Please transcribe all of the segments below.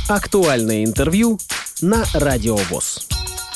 Актуальное интервью на Радио ВОС.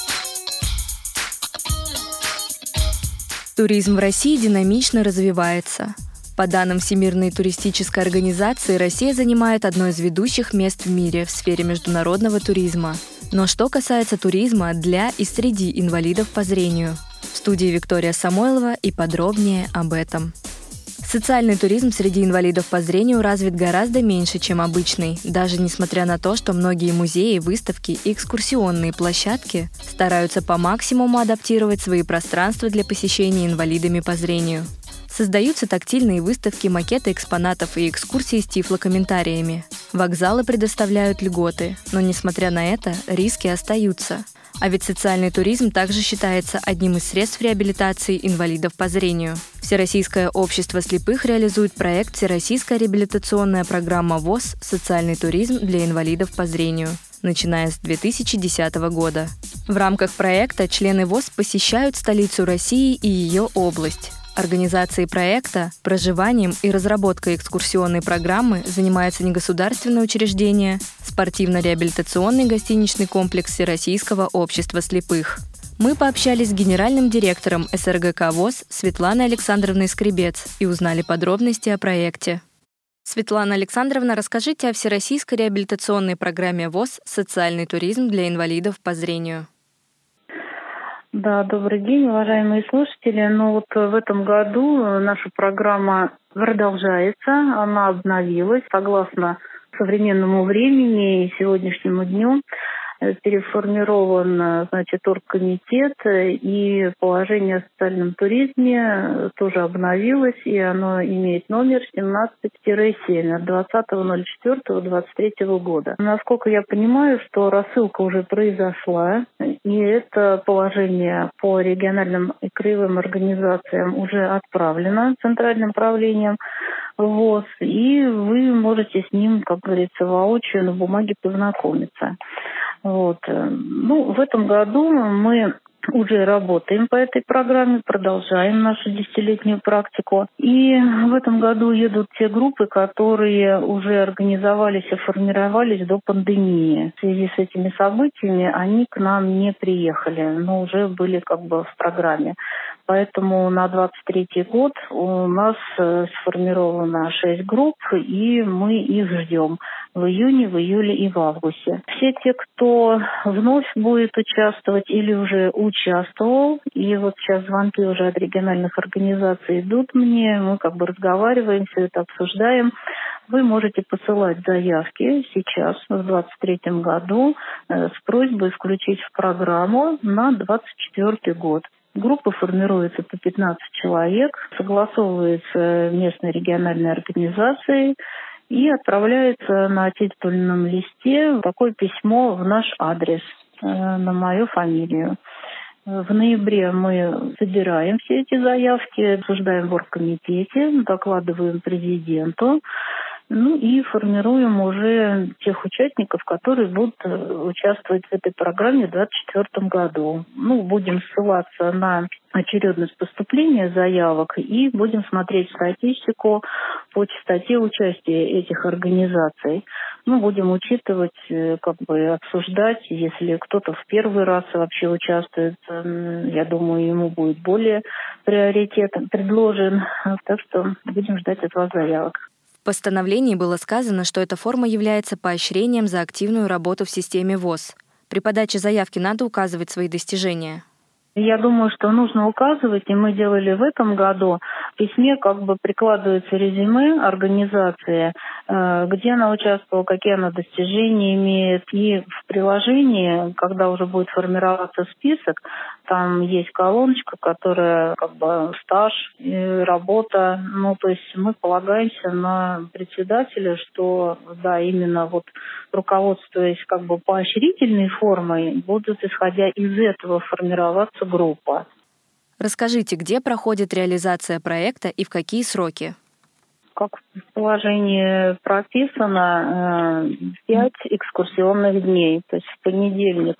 Туризм в России динамично развивается. По данным Всемирной туристической организации, Россия занимает одно из ведущих мест в мире в сфере международного туризма. Но что касается туризма для и среди инвалидов по зрению? В студии Виктория Самойлова и подробнее об этом. Социальный туризм среди инвалидов по зрению развит гораздо меньше, чем обычный, даже несмотря на то, что многие музеи, выставки и экскурсионные площадки стараются по максимуму адаптировать свои пространства для посещения инвалидами по зрению. Создаются тактильные выставки, макеты экспонатов и экскурсии с тифлокомментариями. Вокзалы предоставляют льготы, но, несмотря на это, риски остаются. А ведь социальный туризм также считается одним из средств реабилитации инвалидов по зрению. Всероссийское общество слепых реализует проект «Всероссийская реабилитационная программа ВОС. Социальный туризм для инвалидов по зрению», начиная с 2010 года. В рамках проекта члены ВОС посещают столицу России и ее область. Организацией проекта, проживанием и разработкой экскурсионной программы занимается негосударственное учреждение «Спортивно-реабилитационный гостиничный комплекс Всероссийского общества слепых». Мы пообщались с генеральным директором СРГК ВОС Светланой Александровной Скребец и узнали подробности о проекте. Светлана Александровна, расскажите о Всероссийской реабилитационной программе ВОС «Социальный туризм для инвалидов по зрению». Да, добрый день, уважаемые слушатели. В этом году наша программа продолжается, она обновилась согласно современному времени и сегодняшнему дню. Переформирован, оргкомитет, и положение о социальном туризме тоже обновилось, и оно имеет номер 17-7 от 20.04.23 года. Насколько я понимаю, что рассылка уже произошла, и это положение по региональным и краевым организациям уже отправлено Центральным правлением ВОС, и вы можете с ним, как говорится, воочию на бумаге познакомиться. В этом году мы уже работаем по этой программе, продолжаем нашу 10-летнюю практику. И в этом году едут те группы, которые уже организовались и формировались до пандемии. В связи с этими событиями они к нам не приехали, но уже были в программе. Поэтому на 2023 год у нас сформировано 6 групп, и мы их ждем в июне, в июле и в августе. Все те, кто вновь будет участвовать или уже участвовал, и сейчас звонки уже от региональных организаций идут мне, мы разговариваем, все это обсуждаем. Вы можете посылать заявки сейчас, в 2023 году, с просьбой включить в программу на 2024 год. Группа формируется по 15 человек, согласовывается местной региональной организацией и отправляется на титульном листе такое письмо в наш адрес, на мою фамилию. В ноябре мы собираем все эти заявки, обсуждаем в оргкомитете, докладываем президенту, и формируем уже тех участников, которые будут участвовать в этой программе в 2024 году. Будем ссылаться на очередность поступления заявок и будем смотреть статистику по частоте участия этих организаций. Будем учитывать, обсуждать, если кто-то в первый раз вообще участвует, я думаю, ему будет более приоритет предложен. Так что будем ждать от вас заявок. В постановлении было сказано, что эта форма является поощрением за активную работу в системе ВОС. При подаче заявки надо указывать свои достижения. Я думаю, что нужно указывать, и мы делали в этом году. В письме прикладывается резюме организации, где она участвовала, какие она достижения имеет. И в приложении, когда уже будет формироваться список, там есть колоночка, которая стаж, работа. То есть мы полагаемся на председателя, что именно руководствуясь поощрительной формой, будут, исходя из этого, формироваться группа. Расскажите, где проходит реализация проекта и в какие сроки? Как в положении прописано, 5 экскурсионных дней. То есть в понедельник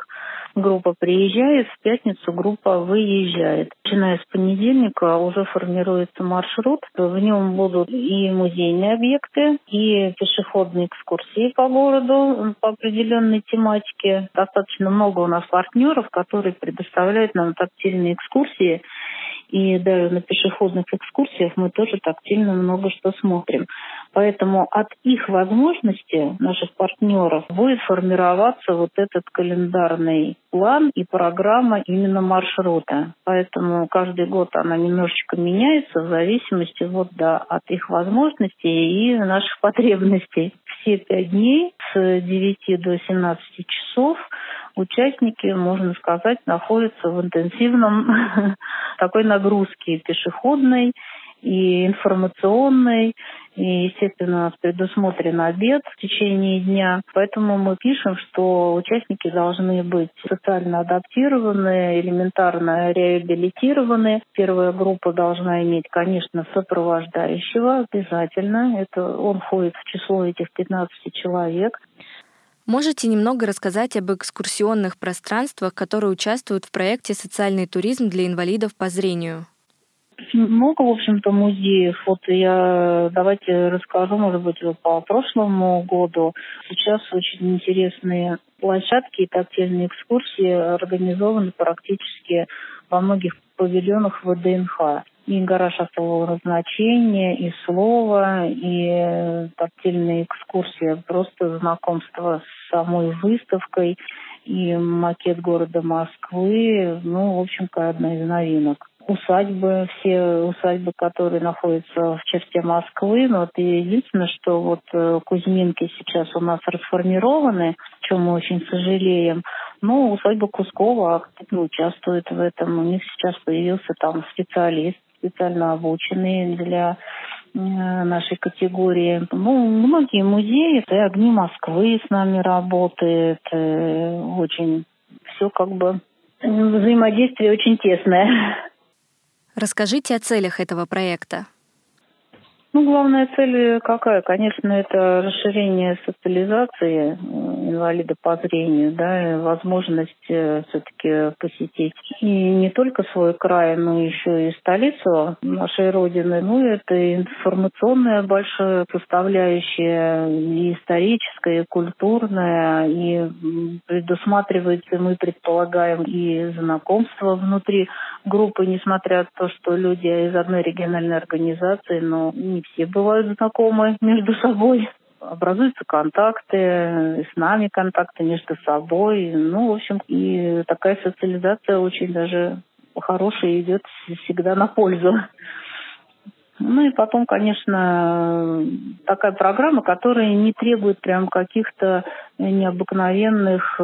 группа приезжает, в пятницу группа выезжает. Начиная с понедельника уже формируется маршрут. В нем будут и музейные объекты, и пешеходные экскурсии по городу по определенной тематике. Достаточно много у нас партнеров, которые предоставляют нам тактильные экскурсии. И даже на пешеходных экскурсиях мы тоже тактильно много что смотрим. Поэтому от их возможностей, наших партнеров, будет формироваться вот этот календарный план и программа именно маршрута. Поэтому каждый год она немножечко меняется в зависимости от их возможностей и наших потребностей. Все 5 дней с 9 до 17 часов участники, можно сказать, находятся в интенсивном такой нагрузке пешеходной и информационной. И, естественно, у нас предусмотрен обед в течение дня. Поэтому мы пишем, что участники должны быть социально адаптированы, элементарно реабилитированы. Первая группа должна иметь, конечно, сопровождающего обязательно. Он входит в число этих 15 человек. Можете немного рассказать об экскурсионных пространствах, которые участвуют в проекте «Социальный туризм для инвалидов по зрению»? Много, в общем-то, музеев. Давайте расскажу, может быть, по прошлому году. Сейчас очень интересные площадки и тактильные экскурсии организованы практически во многих павильонах ВДНХ. И гараж особого назначения, и слово, и тактильные экскурсии, просто знакомство с самой выставкой, и макет города Москвы, в общем-то, одна из новинок. Все усадьбы, которые находятся в черте Москвы. И единственное, что Кузьминки сейчас у нас расформированы, в чем мы очень сожалеем. Но усадьба Кускова активно участвует в этом. У них сейчас появился там специалист, специально обученный для нашей категории. Многие музеи, и «Огни Москвы» с нами работает. Очень все взаимодействие очень тесное. Расскажите о целях этого проекта. Главная цель какая? Конечно, это расширение социализации инвалида по зрению, и возможность все-таки посетить и не только свой край, но еще и столицу нашей Родины. Это информационная большая составляющая, и историческая, и культурная, и предусматривается, мы предполагаем, и знакомство внутри группы, несмотря на то, что люди из одной региональной организации, но не все бывают знакомы между собой. Образуются контакты, с нами контакты между собой. В общем, и такая социализация очень даже хорошая, идет всегда на пользу. И потом, конечно, такая программа, которая не требует прям каких-то необыкновенных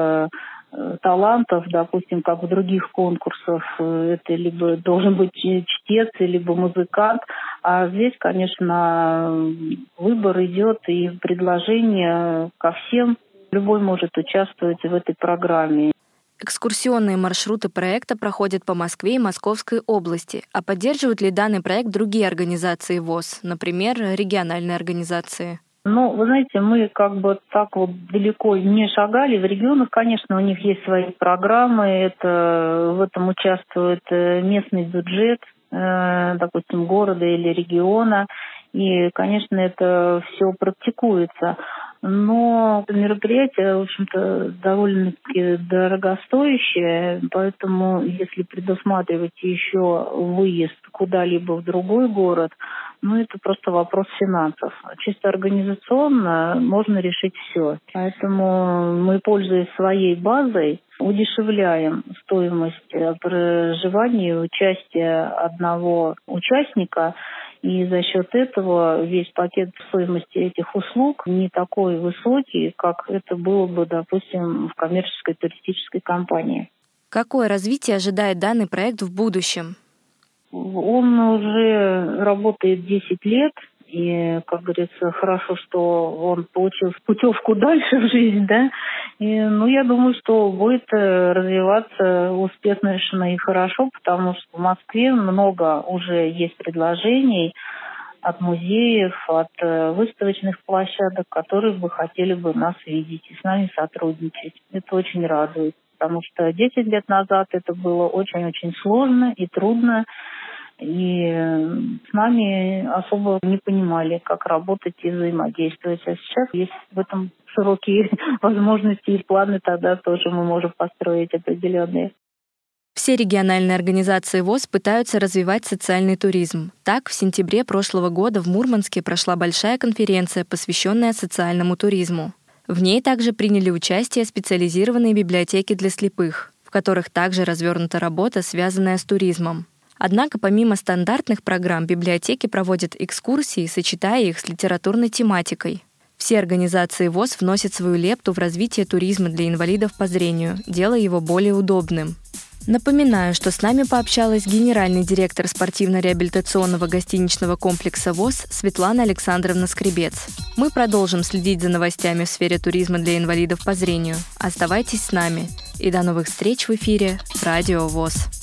талантов, допустим, как в других конкурсах, это либо должен быть чтец, либо музыкант, а здесь, конечно, выбор идет и предложение ко всем. Любой может участвовать в этой программе. Экскурсионные маршруты проекта проходят по Москве и Московской области. А поддерживают ли данный проект другие организации ВОС, например, региональные организации? Вы знаете, мы далеко не шагали. В регионах, конечно, у них есть свои программы. В этом участвует местный бюджет, допустим, города или региона. И, конечно, это все практикуется. Но мероприятие, в общем-то, довольно-таки дорогостоящее, поэтому если предусматривать еще выезд куда-либо в другой город, это просто вопрос финансов. Чисто организационно можно решить все. Поэтому мы, пользуясь своей базой, удешевляем стоимость проживания и участия одного участника. И за счет этого весь пакет стоимости этих услуг не такой высокий, как это было бы, допустим, в коммерческой туристической компании. Какое развитие ожидает данный проект в будущем? Он уже работает 10 лет. И, как говорится, хорошо, что он получил путевку дальше в жизнь, И, я думаю, что будет развиваться успешно и хорошо, потому что в Москве много уже есть предложений от музеев, от выставочных площадок, которые бы хотели бы нас видеть и с нами сотрудничать. Это очень радует. потому что 10 лет назад это было очень-очень сложно и трудно, и с нами особо не понимали, как работать и взаимодействовать. А сейчас есть в этом широкие возможности и планы, тогда тоже мы можем построить определенные. Все региональные организации ВОС пытаются развивать социальный туризм. Так, в сентябре прошлого года в Мурманске прошла большая конференция, посвященная социальному туризму. В ней также приняли участие специализированные библиотеки для слепых, в которых также развернута работа, связанная с туризмом. Однако помимо стандартных программ библиотеки проводят экскурсии, сочетая их с литературной тематикой. Все организации ВОС вносят свою лепту в развитие туризма для инвалидов по зрению, делая его более удобным. Напоминаю, что с нами пообщалась генеральный директор спортивно-реабилитационного гостиничного комплекса ВОС Светлана Александровна Скребец. Мы продолжим следить за новостями в сфере туризма для инвалидов по зрению. Оставайтесь с нами. И до новых встреч в эфире Радио ВОС.